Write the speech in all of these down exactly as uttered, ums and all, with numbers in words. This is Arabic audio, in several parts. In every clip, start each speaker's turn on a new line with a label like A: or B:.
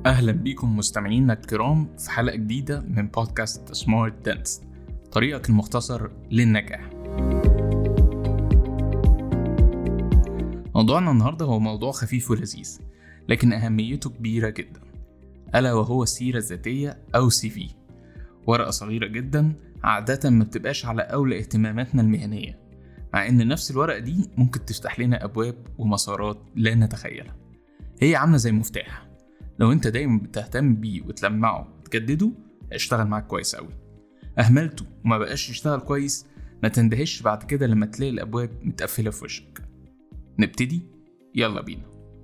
A: أهلا بيكم مستمعينا الكرام في حلقة جديدة من بودكاست سمارت دنتست، طريقك المختصر للنجاح. موضوعنا النهاردة هو موضوع خفيف ولذيذ لكن أهميته كبيرة جدا، ألا وهو السيرة الذاتية أو سي في. ورقة صغيرة جدا عادة ما بتبقاش على أولى اهتماماتنا المهنية، مع إن نفس الورقة دي ممكن تفتح لنا أبواب ومسارات لا نتخيلها. هي عاملة زي مفتاح، لو انت دايما بتهتم بيه وتلمعه وتجدده هيشتغل معاك كويس قوي. اهملته وما بقاش يشتغل كويس ما تندهش بعد كده لما تلاقي الابواب متقفله في وشك. نبتدي، يلا بينا.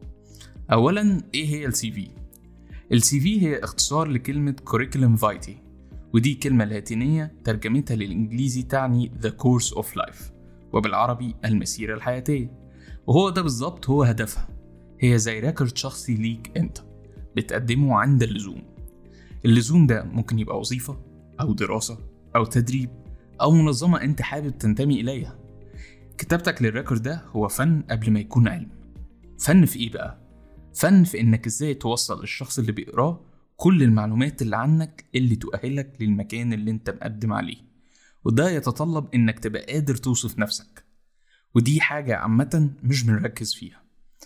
A: اولا، ايه هي السي في؟ السي في هي اختصار لكلمه curriculum vitae، ودي كلمه لاتينيه ترجمتها للانجليزي تعني the course of life، وبالعربي المسيره الحياتيه. وهو ده بالظبط هو هدفها، هي زي ريكورد شخصي ليك انت بتقدمه عند اللزوم. اللزوم ده ممكن يبقى وظيفة أو دراسة أو تدريب أو منظمة أنت حابب تنتمي إليها. كتابتك للريكورد ده هو فن قبل ما يكون علم. فن في إيه بقى؟ فن في إنك إزاي توصل للشخص اللي بيقراه كل المعلومات اللي عنك اللي تؤهلك للمكان اللي أنت مقدم عليه، وده يتطلب إنك تبقى قادر توصف نفسك، ودي حاجة عامة مش بنركز فيها.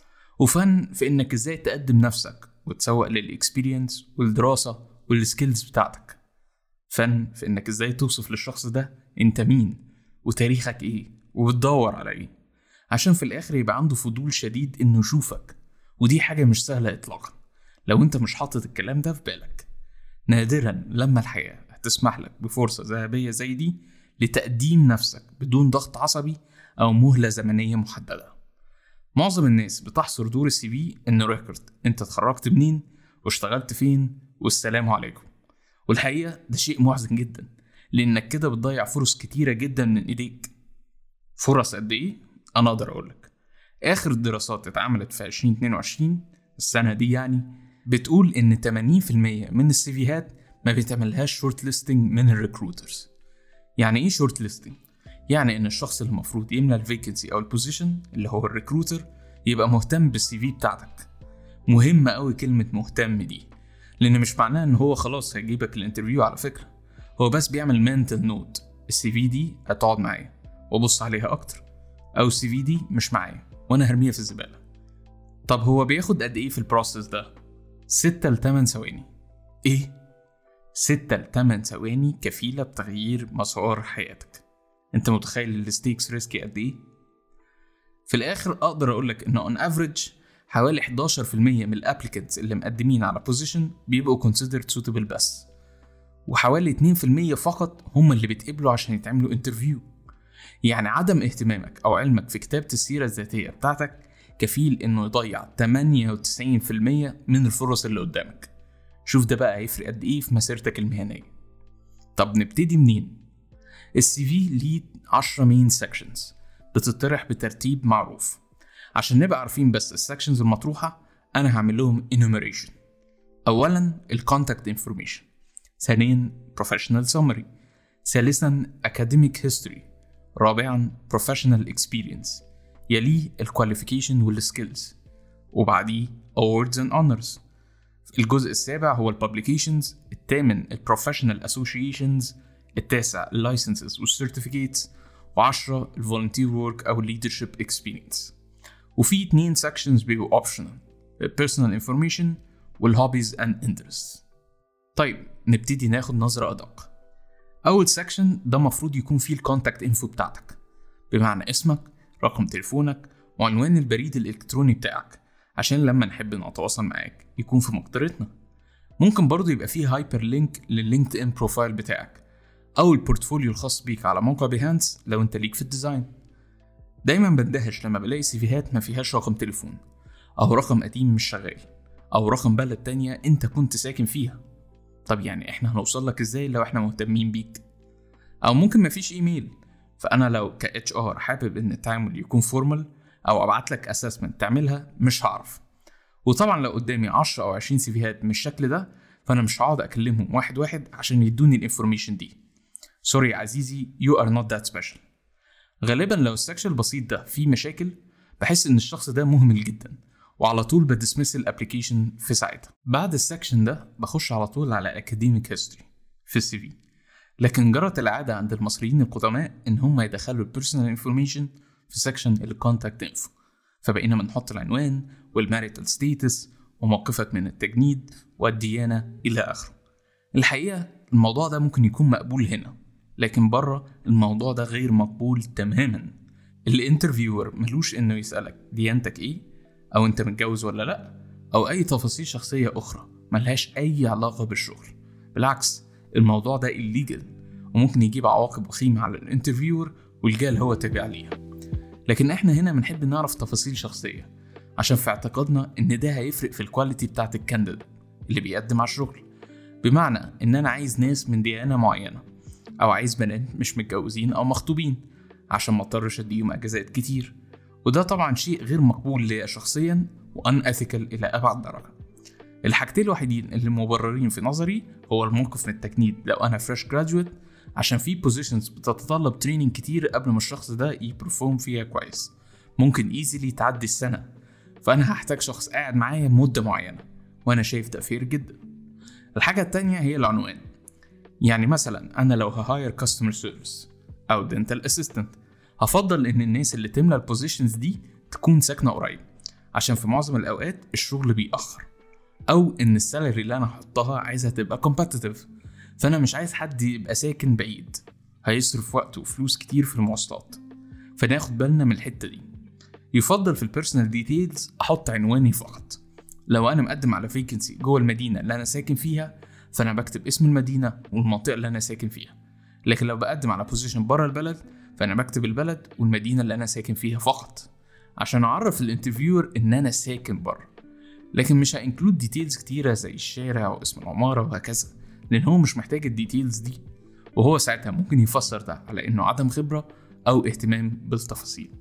A: وفن في إنك إزاي تقدم نفسك وتسوق للإكسبيرينس والدراسة والسكيلز بتاعتك. فن في إنك إزاي توصف للشخص ده أنت مين وتاريخك إيه وبتدور على إيه، عشان في الآخر يبقى عنده فضول شديد إنه يشوفك، ودي حاجة مش سهلة إطلاقا لو أنت مش حاطط الكلام ده في بالك. نادرا لما الحياة هتسمح لك بفرصة ذهبية زي دي لتقديم نفسك بدون ضغط عصبي أو مهلة زمنية محددة. معظم الناس بتحصر دور السي في انه ريكورد انت اتخرجت منين واشتغلت فين والسلام عليكم، والحقيقة ده شيء محزن جدا، لانك كده بتضيع فرص كتيرة جدا من ايديك. فرص قد ايه؟ انا اقدر اقولك اخر الدراسات اتعملت في عشرين اتنين وعشرين السنة دي يعني بتقول ان ثمانين بالمية من السي فيهات ما بيتعملهاش شورت ليستنج من الريكروترز. يعني ايه شورت ليستنج؟ يعني ان الشخص اللي المفروض يملى الفيكنسي او البوزيشن اللي هو الريكروتر يبقى مهتم بالسي في بتاعتك. مهمة قوي كلمة مهتم دي، لان مش معناه ان هو خلاص هيجيبك الانترفيو، على فكرة هو بس بيعمل منتل نوت، السي في دي هتقعد معايا وابص عليها اكتر، او السي في دي مش معايا وانا هرميها في الزبالة. طب هو بياخد قد ايه في البروسيس ده؟ ستة لتمن ثواني. ايه؟ ستة لتمن ثواني كفيلة بتغيير مسار حياتك. انت متخيل الستيكس ريسكي قد ايه؟ في الاخر اقدر اقولك ان on average حوالي حداشر بالمية من الابليكنتس اللي مقدمين على بوزيشن بيبقوا considered suitable بس، وحوالي اتنين بالمية فقط هم اللي بيتقبلوا عشان يتعملوا انترفيو. يعني عدم اهتمامك او علمك في كتابة السيرة الذاتية بتاعتك كفيل انه يضيع تمانية وتسعين بالمية من الفرص اللي قدامك. شوف ده بقى هيفرق قد ايه في مسيرتك المهنية. طب نبتدي منين؟ السي في ليه عشرة مين سيكشنز بتطرح بترتيب معروف. عشان نبقى عارفين بس السيكشنز المطروحة أنا هعمل لهم enumeration. أولا الكونتاكت information، ثانيا professional summary، ثالثا academic history، رابعا professional experience، يليه الqualification والskills، وبعديه awards and honors. الجزء السابع هو الpublications، الثامن الprofessional associations، التاسع اللايسنسز والسيرتيفيكيتس، وعشرة الفولنتير وورك أو leadership experience. وفي اتنين sections بيبقوا optional، personal information والhobbies and interests. طيب نبتدي ناخد نظرة أدق. أول section ده مفروض يكون فيه الكونتاكت info بتاعتك، بمعنى اسمك، رقم تليفونك، وعنوان البريد الإلكتروني بتاعك، عشان لما نحب نتواصل معاك يكون في مقدرتنا. ممكن برضو يبقى فيه هايبر لينك لللينكد ان بروفايل بتاعك أو البورتفوليو الخاص بيك على موقع بيهانس لو أنت ليك في الديزاين. دايما بندهش لما بلاقي سيفيهات ما فيهاش رقم تليفون، أو رقم قديم مش شغال، أو رقم بلد تانية أنت كنت ساكن فيها. طب يعني إحنا هنوصل لك إزاي لو إحنا مهتمين بيك؟ أو ممكن ما فيش إيميل، فأنا لو ك إتش آر حابب إن التعامل يكون فورمال أو أبعت لك أسسمنت تعملها مش هعرف. وطبعا لو قدامي عشرة أو عشرين سيفيهات من الشكل ده فأنا مش هقعد أكلمهم واحد واحد عشان يدوني الانفورميشن دي. سوري عزيزي، you are not that special. غالبا لو السكشن البسيط ده فيه مشاكل بحس ان الشخص ده مهمل جدا وعلى طول بدسمس الابليكيشن في ساعتها. بعد السكشن ده بخش على طول على اكاديميك هيستوري في السي في. لكن جرت العاده عند المصريين القدماء ان هم يدخلوا البيرسونال انفورميشن في سكشن الكونتاكت انفو، فبقينا بنحط العنوان والماريتال ستيتس وموقفك من التجنيد والديانه الى اخره. الحقيقه الموضوع ده ممكن يكون مقبول هنا، لكن بره الموضوع ده غير مقبول تماما. الانترفيور ملوش انه يسالك ديانتك ايه، او انت متجوز ولا لا، او اي تفاصيل شخصيه اخرى ملهاش اي علاقه بالشغل. بالعكس الموضوع ده illegal وممكن يجيب عواقب وخيمه على الانترفيور والجال هو تابع ليها. لكن احنا هنا بنحب نعرف تفاصيل شخصيه عشان في اعتقادنا ان ده هيفرق في الكواليتي بتاعت الكانديديت اللي بيقدم على الشغل. بمعنى ان انا عايز ناس من ديانه معينه، او عايز بنات مش متجوزين او مخطوبين عشان ما اضطرش اديهم اجازات كتير، وده طبعا شيء غير مقبول ليا شخصيا وان اثيكال الى ابعد درجه. الحاجتين الوحيدين اللي مبررين في نظري هو الموقف من التجنيد لو انا فريش جراديويت، عشان في بوزيشنز بتتطلب تريننج كتير قبل ما الشخص ده يبرفورم فيها كويس، ممكن ايزيلي تعدي السنه، فانا هحتاج شخص قاعد معايا مده معينه، وانا شايف ده فير جدا. الحاجه التانية هي العنوان. يعني مثلا انا لو ههاير كاستمر سيرفيس او دنتال اسيستنت، هفضل ان الناس اللي تملى البوزيشنز دي تكون ساكنه قريب، عشان في معظم الاوقات الشغل بيأخر، او ان السالري اللي انا هحطها عايزها تبقى كومبتيتيف، فانا مش عايز حد يبقى ساكن بعيد هيصرف وقت وفلوس كتير في المواصلات، فناخد بالنا من الحته دي. يفضل في البيرسونال ديتيلز احط عنواني فقط. لو انا مقدم على فيكنسي جوه المدينه اللي انا ساكن فيها، فانا بكتب اسم المدينه والمنطقه اللي انا ساكن فيها. لكن لو بقدم على بوزيشن بره البلد، فانا بكتب البلد والمدينه اللي انا ساكن فيها فقط، عشان اعرف الانترفيور ان انا ساكن بره. لكن مش هانكلود ديتيلز كتيره زي الشارع واسم العماره وهكذا، لان هو مش محتاج الديتيلز دي، وهو ساعتها ممكن يفسر ده على انه عدم خبره او اهتمام بالتفاصيل.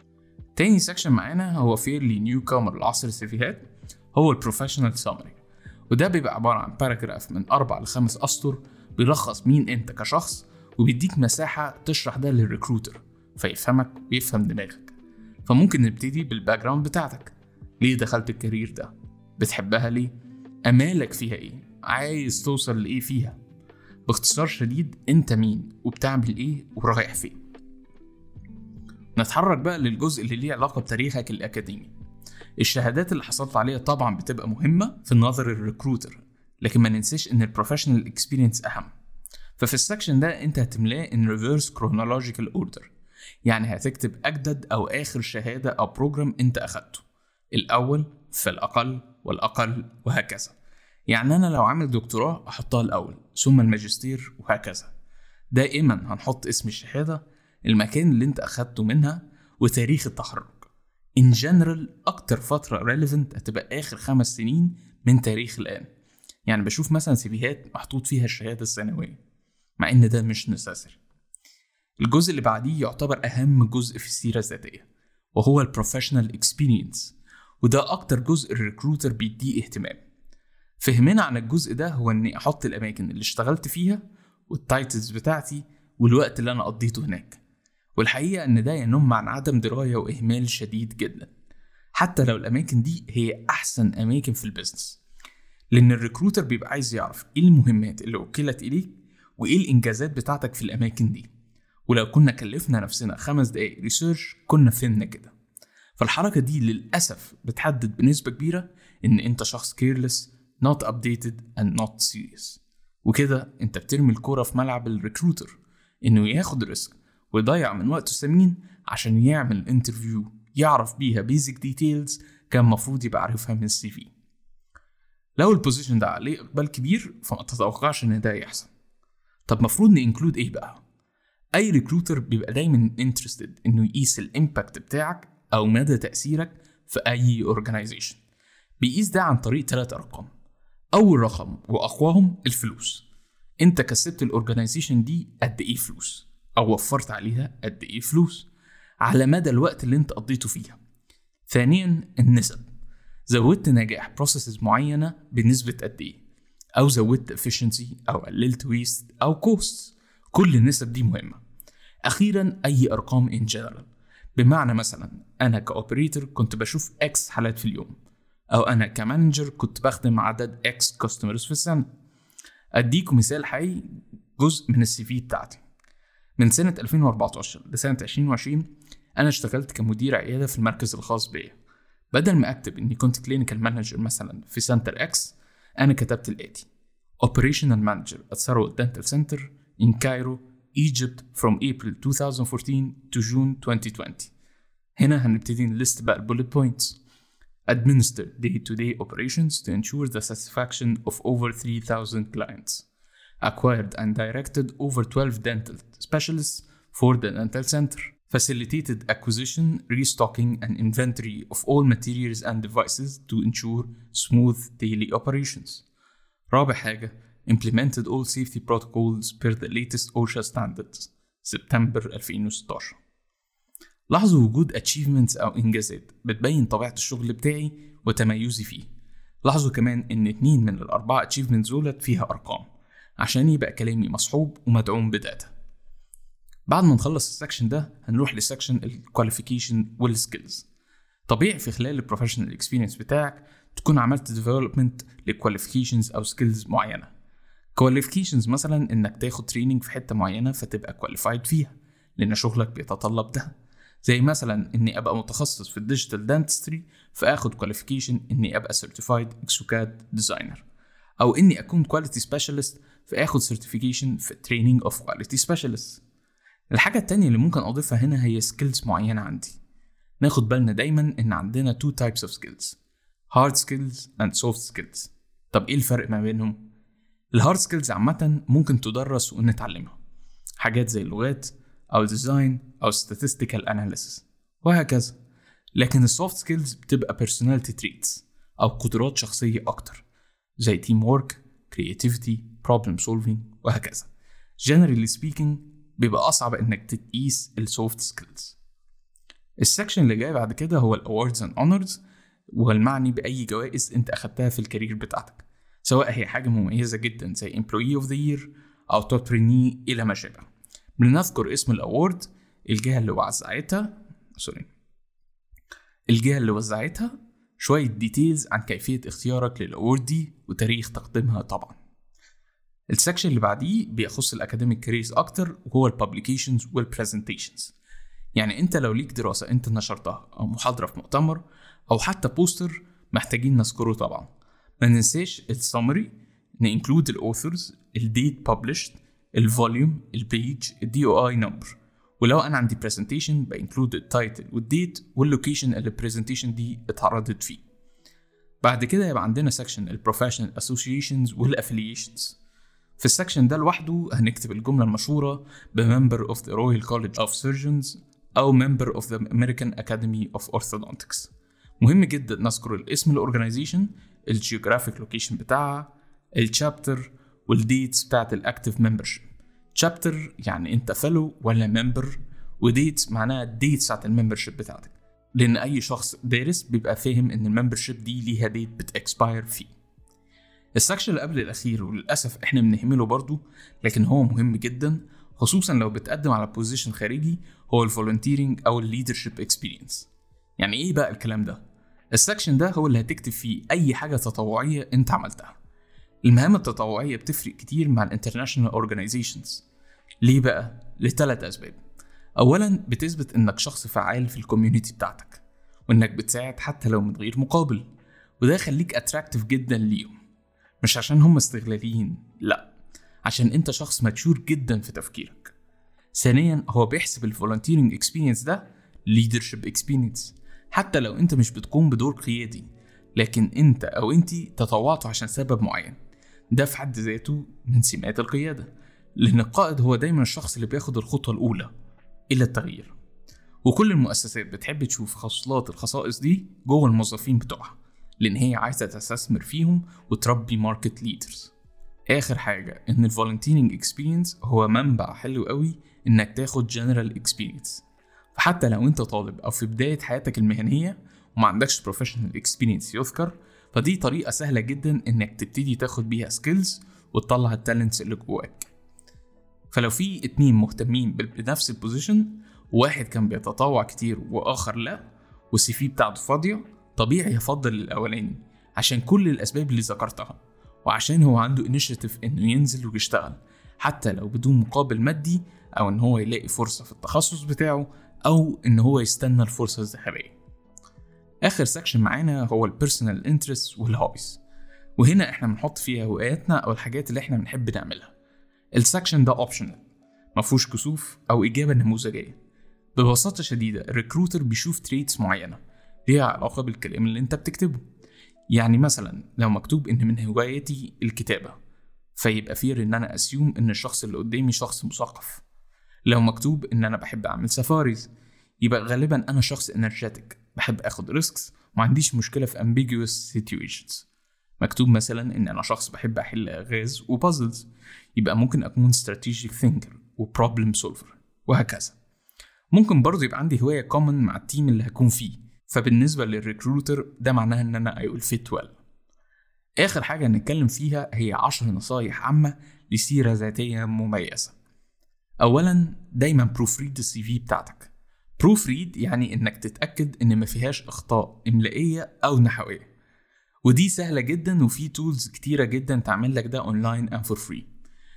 A: تاني سكشن معانا هو فيرلي نيو كامر لعصر السيفيهات، هو البروفيشنال سامري، وده بيبقى عباره عن باراجراف من أربع لخمس أسطر بيلخص مين انت كشخص، وبيديك مساحه تشرح ده للريكروتر فيفهمك ويفهم دماغك. فممكن نبتدي بالباك جراوند بتاعتك. ليه دخلت الكارير ده؟ بتحبها ليه؟ امالك فيها ايه؟ عايز توصل لايه فيها؟ باختصار شديد انت مين وبتعمل ايه ورايح فين. نتحرك بقى للجزء اللي ليه علاقه بتاريخك الاكاديمي. الشهادات اللي حصلت عليها طبعا بتبقى مهمه في نظر الريكروتر، لكن ما ننساش ان البروفيشنال اكسبيرينس اهم. ففي السكشن ده انت هتملاه ان ريفيرس كرونولوجيكال اوردر، يعني هتكتب اجدد او اخر شهاده او بروجرام انت اخدته، الاول فالاقل والاقل وهكذا. يعني انا لو عامل دكتوراه احطها الاول ثم الماجستير وهكذا. دائما هنحط اسم الشهاده، المكان اللي انت اخدته منها، وتاريخ التخرج. in general اكتر فتره relevant هتبقى اخر خمس سنين من تاريخ الان. يعني بشوف مثلا سيفيهات محطوط فيها الشهاده الثانويه، مع ان ده مش نساسري. الجزء اللي بعديه يعتبر اهم جزء في السيره الذاتيه، وهو البروفيشنال اكسبيرينس، وده اكتر جزء الريكروتر بيديه اهتمام. فهمنا عن الجزء ده هو اني احط الاماكن اللي اشتغلت فيها والتايتلز بتاعتي والوقت اللي انا قضيته هناك. والحقيقه ان ده ينم عن عدم درايه واهمال شديد جدا، حتى لو الاماكن دي هي احسن اماكن في البيزنس، لان الريكروتر بيبقى عايز يعرف ايه المهمات اللي وكلت اليك وايه الانجازات بتاعتك في الاماكن دي. ولو كنا كلفنا نفسنا خمس دقايق ريسيرش كنا فهمنا كده. فالحركه دي للاسف بتحدد بنسبه كبيره ان انت شخص careless, not updated and not serious، وكده انت بترمي الكوره في ملعب الريكروتر انه ياخد ريسك ويضيع من وقته الثمين عشان يعمل انترفيو يعرف بيها بيزك ديتيلز كان مفروض يبقى عارفها من السي في. لو البوزيشن ده عليه اقبال كبير فما تتوقعش ان ده يحصل. طب مفروض نانكلود ايه بقى؟ اي ريكروتر بيبقى دايما انترستد انه يقيس الامباكت بتاعك او مدى تاثيرك في اي اورجانيزيشن. بيقيس ده عن طريق ثلاث ارقام. اول رقم واقواهم الفلوس، انت كسبت الاورجانيزيشن دي قد ايه فلوس، او وفرت عليها قد ايه فلوس على مدى الوقت اللي انت قضيته فيها. ثانيا النسب، زودت نجاح بروسيسز معينه بنسبه قد ايه، او زودت efficiency او قللت ويست او كوست. كل النسب دي مهمه. اخيرا اي ارقام ان جنرال، بمعنى مثلا انا كاوبريتور كنت بشوف اكس حالات في اليوم، أو أنا كمانجر كنت بخدم عدد X كاستمرز في السنة. أديكم مثال حي جزء من السي في بتاعتي. من سنة ألفين وأربعتاشر لسنة عشرين عشرين أنا اشتغلت كمدير عيادة في المركز الخاص بيا. بدل ما أكتب إني كنت كلينيكال مانجر مثلا في سنتر إكس، أنا كتبت الآتي: Operational Manager at Sarawak Dental Center in Cairo, Egypt from April twenty fourteen to June twenty twenty. هنا هنبتدي نلست بقى البوليت بوينتس. Administer day-to-day operations to ensure the satisfaction of over three thousand clients. Acquired and directed over twelve dental specialists for the dental center. Facilitated acquisition, restocking, and inventory of all materials and devices to ensure smooth daily operations. رابع حاجة: implemented all safety protocols per the latest OSHA standards. سبتمبر ألفين وستاشر. لاحظوا وجود achievements أو إنجازات بتبين طبيعة الشغل بتاعي وتميزي فيه. لاحظوا كمان إن اتنين من الأربعة achievements دولت فيها أرقام عشان يبقى كلامي مصحوب ومدعوم بداتا. بعد ما نخلص السكشن ده هنروح لسكشن الكواليفيكيشن والسكيلز. طبيعي في خلال البروفيشنال اكسبيرينس بتاعك تكون عملت ديفلوبمنت للكواليفيكيشنز او سكيلز معينه. كواليفيكيشنز مثلا انك تاخد تريننج في حته معينه فتبقى كواليفايد فيها لان شغلك بيتطلب ده، زي مثلا اني ابقى متخصص في الديجيتال دانتستري فاخد كواليفيكيشن اني ابقى سيرتيفايد اكسوكاد ديزاينر، او اني اكون كواليتي سبيشالست فاخد سيرتيفيكيشن في تريننج اوف كواليتي سبيشالست. الحاجة التانية اللي ممكن أضيفها هنا هي skills معينة عندي. ناخد بالنا دايما إن عندنا two types of skills: hard skills and soft skills. طب إيه الفرق ما بينهم؟ الهارد skills عامة ممكن تدرس ونتعلمها، حاجات زي اللغات أو design أو statistical analysis وهكذا. لكن السوفت skills بتبقى personality traits أو قدرات شخصية أكتر، زي teamwork, creativity, problem solving وهكذا. generally speaking بيبقى أصعب إنك تقيس السوفت سكيلز. السكشن اللي جاي بعد كده هو الأواردز أند أونرز، والمعني بأي جوائز أنت أخدتها في الكارير بتاعتك، سواء هي حاجة مميزة جدا زي Employee of the Year أو Top Trainee إلى ما شابه. بنذكر اسم الأوارد، الجهة اللي وزعتها سوري الجهة اللي وزعتها شوية ديتيلز عن كيفية اختيارك للأوارد دي وتاريخ تقديمها طبعا. السكشن اللي بعديه بيخص الأكاديميك كاريرز أكتر، وهو البابليكيشنز والبرزنتيشنز. يعني أنت لو ليك دراسة أنت نشرتها أو محاضرة في مؤتمر أو حتى بوستر محتاجين نذكره طبعا. ما ننساش السمري، نinclude الأوثرز، الديت published، الفوليوم، البيج، الدي او اي نمبر. ولو أنا عندي برزنتيشن بإنكلود التايتل والديت واللوكيشن اللي البرزنتيشن دي اتعرضت فيه. بعد كده يبقى عندنا سكشن البروفيشنال اسوسيشنز والافيليشنز. في السكشن ده لوحده هنكتب الجملة المشهورة بممبر of the Royal College of Surgeons أو member of the American Academy of Orthodontics. مهم جدا نذكر الاسم الأورجانيزيشن، الجيوغرافيك لوكيشن بتاعها، الشابتر والديتس بتاعت الأكتيف ممبرشيب. شابتر يعني أنت فلو ولا ممبر، وديتس معناها الديتس بتاعت الممبرشيب بتاعتك، لأن أي شخص دارس بيبقى فاهم إن الممبرشيب دي ليها ديت بتإكسباير فيه. السكشن اللي قبل الأخير وللأسف إحنا بنهمله برضو، لكن هو مهم جدا خصوصا لو بتقدم على بوزيشن خارجي، هو الفولنتيرنج أو الليدرشيب اكسبيرينس. يعني إيه بقى الكلام ده؟ السكشن ده هو اللي هتكتب فيه أي حاجة تطوعية أنت عملتها. المهام التطوعية بتفرق كتير مع الانترناشنال اورجانيزيشنز. ليه بقى؟ لثلاث أسباب. أولا بتثبت إنك شخص فعال في الكوميونيتي بتاعتك، وإنك بتساعد حتى لو من غير مقابل، وده يخليك أتراكتيف جدا ليهم، مش عشان هم استغلاليين، لا، عشان انت شخص ماتشور جدا في تفكيرك. ثانيا هو بيحسب الفولنتيرنج اكسبيرينس ده ليدرشيب اكسبيرينس، حتى لو انت مش بتقوم بدور قيادي، لكن انت او انتي تطوعتوا عشان سبب معين. ده في حد ذاته من سمات القيادة، لان القائد هو دايما الشخص اللي بياخد الخطوة الاولى الى التغيير. وكل المؤسسات بتحب تشوف خصلات الخصائص دي جوه الموظفين بتوعها، لأن هي عايزة تستثمر فيهم وتربي ماركت ليدرز. آخر حاجة إن الفولنتيرنج اكسبيرينس هو منبع حلو قوي إنك تاخد جنرال اكسبيرينس. فحتى لو أنت طالب أو في بداية حياتك المهنية وما عندكش بروفيشنال اكسبيرينس يذكر، فدي طريقة سهلة جدا إنك تبتدي تاخد بيها سكيلز وتطلع التالنتس اللي جواك. فلو في اتنين مهتمين بنفس البوزيشن، واحد كان بيتطوع كتير وآخر لا، والسي في بتاعته فاضية، طبيعي يفضل الأولاني عشان كل الأسباب اللي ذكرتها، وعشان هو عنده initiative إنه ينزل ويشتغل حتى لو بدون مقابل مادي، أو إن هو يلاقي فرصة في التخصص بتاعه، أو إن هو يستنى الفرصة الذهبية. آخر سكشن معانا هو البيرسونال انترست والهوبيز، وهنا إحنا بنحط فيها هواياتنا أو الحاجات اللي إحنا بنحب نعملها. السكشن ده اوبشنال، مفهوش كسوف أو إجابة نموذجية. ببساطة شديدة الريكروتر بيشوف تريتس معينة ليها علاقة بالكلام اللي انت بتكتبه. يعني مثلا لو مكتوب ان من هوايتي الكتابة، فيبقى فير ان انا اسيوم ان الشخص اللي قدامي شخص مثقف. لو مكتوب ان انا بحب اعمل سفاريز، يبقى غالبا انا شخص انرجيتك بحب اخد ريسكس وما عنديش مشكلة في ambiguous situations. مكتوب مثلا ان انا شخص بحب احل الغاز وبازلز، يبقى ممكن اكون strategic thinker وبروبلم سولفر، وهكذا. ممكن برضو يبقى عندي هواية common مع التيم اللي هكون فيه، فبالنسبة للريكروتر ده معناها ان انا I will fit well. اخر حاجة نتكلم فيها هي عشر نصايح عامة لسيرة ذاتية مميزة. اولا، دايما بروف ريد السي في بتاعتك. بروف ريد يعني انك تتأكد ان ما فيهاش اخطاء املائية او نحوية، ودي سهلة جدا وفي تولز كتيرة جدا تعمل لك ده اونلاين and for free.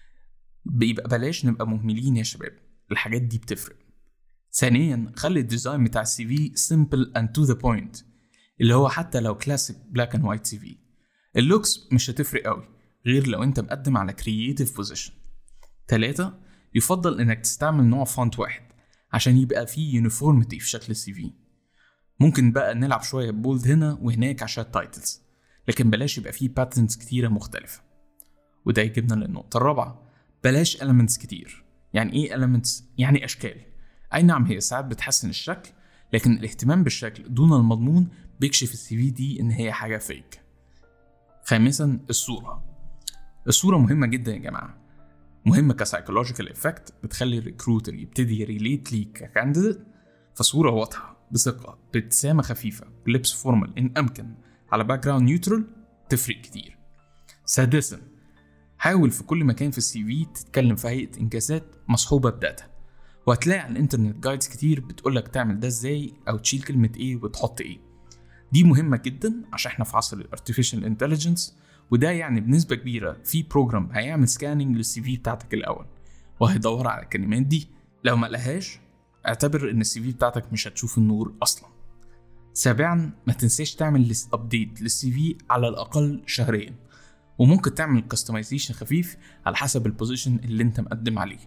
A: بيبقى بلاش نبقى مهملين يا شباب، الحاجات دي بتفرق. ثانيا، خلي الديزاين بتاع السي في simple and to the point، اللي هو حتى لو كلاسيك black and white سي في. اللوكس مش هتفرق قوي غير لو انت مقدم على creative position. ثلاثة، يفضل انك تستعمل نوع فونت واحد عشان يبقى فيه uniformity في شكل السي في. ممكن بقى نلعب شوية بولد هنا وهناك عشان التايتلز، لكن بلاش يبقى فيه patterns كتيرة مختلفة. وده يجيبنا للنقطة الرابعة، بلاش elements كتير. يعني ايه elements؟ يعني اشكال. اي نعم، هي ساعات بتحسن الشكل، لكن الاهتمام بالشكل دون المضمون بيكشف السي في دي ان هي حاجة فيك. خامسا، الصورة. الصورة مهمة جدا يا جماعة، مهمة كسايكولوجيكال افكت، بتخلي الريكروتر يبتدي يريليت ليك ككانديديت. فصورة واضحة بثقة بابتسامة خفيفة بلبس فورمال ان امكن على باك جراوند نيوترال تفرق كتير. سادسا، حاول في كل مكان في السي في تتكلم في هيئة انجازات مصحوبة بداتا، وهتلاقي على الانترنت جايدز كتير بتقولك تعمل ده ازاي او تشيل كلمة ايه وتحط ايه. دي مهمة جدا عشان احنا في عصر الارتفيشال انتليجنس، وده يعني بنسبة كبيرة في بروجرام هيعمل سكاننج للسي في بتاعتك الاول وهيدور على الكلمات دي. لو ما لقاهاش اعتبر ان السي في بتاعتك مش هتشوف النور اصلا. سابعا، ما تنساش تعمل ابديت للسي في على الاقل شهريا، وممكن تعمل كاستمايزيشن خفيف على حسب البوزيشن اللي انت مقدم عليه.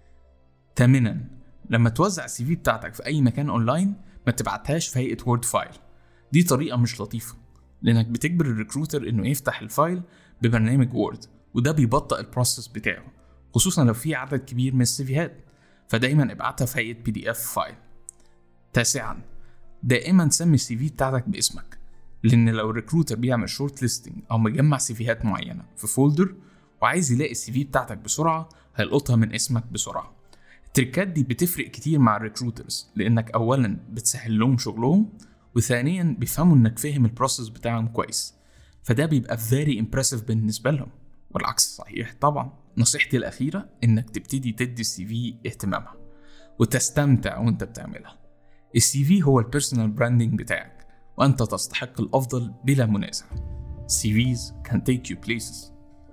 A: ثامنا، لما توزع السي في بتاعتك في اي مكان اونلاين ما تبعتهاش في هيئة وورد فايل. دي طريقة مش لطيفة، لانك بتجبر الريكروتر انه يفتح الفايل ببرنامج وورد، وده بيبطئ البروسيس بتاعه، خصوصا لو في عدد كبير من السيفيهات. فدايما ابعتها في هيئة بي دي اف فايل. تاسعا، دائما سمي السي في بتاعتك باسمك، لان لو الريكروتر بيعمل شورت ليستنج او مجمع سيفيهات معينة في فولدر وعايز يلاقي السي في بتاعتك بسرعة هيلقطها من اسمك بسرعة. التريكات دي بتفرق كتير مع الريكروترز، لانك اولا بتسهل لهم شغلهم، وثانيا بيفهموا انك فاهم البروسيس بتاعهم كويس، فده بيبقى very impressive بالنسبة لهم. والعكس صحيح طبعا. نصيحتي الأخيرة انك تبتدي تدي السي في اهتمامها وتستمتع وانت بتعملها. السي في هو البيرسونال براندنج بتاعك، وانت تستحق الافضل بلا منازع. سي فيز can take you places.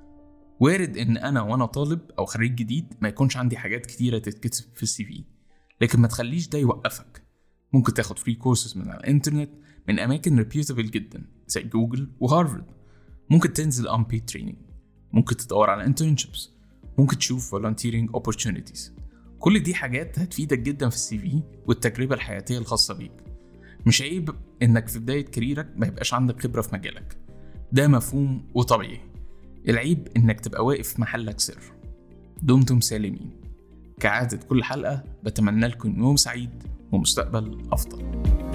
A: وارد ان انا وانا طالب او خريج جديد ما يكونش عندي حاجات كتيرة تتكتب في السي في، لكن ما تخليش ده يوقفك. ممكن تاخد فري كورسز من على الانترنت من اماكن ريبيوتابل جدا زي جوجل وهارفارد. ممكن تنزل unpaid training، ممكن تدور على internships، ممكن تشوف volunteering opportunities. كل دي حاجات هتفيدك جدا في السي في والتجربة الحياتية الخاصة بيك. مش عيب انك في بداية كاريرك ما يبقاش عندك خبرة في مجالك، ده مفهوم وطبيعي. العيب انك تبقى واقف محلك سر. دمتم سالمين. كعادة كل حلقة بتمنى لكم يوم سعيد ومستقبل أفضل.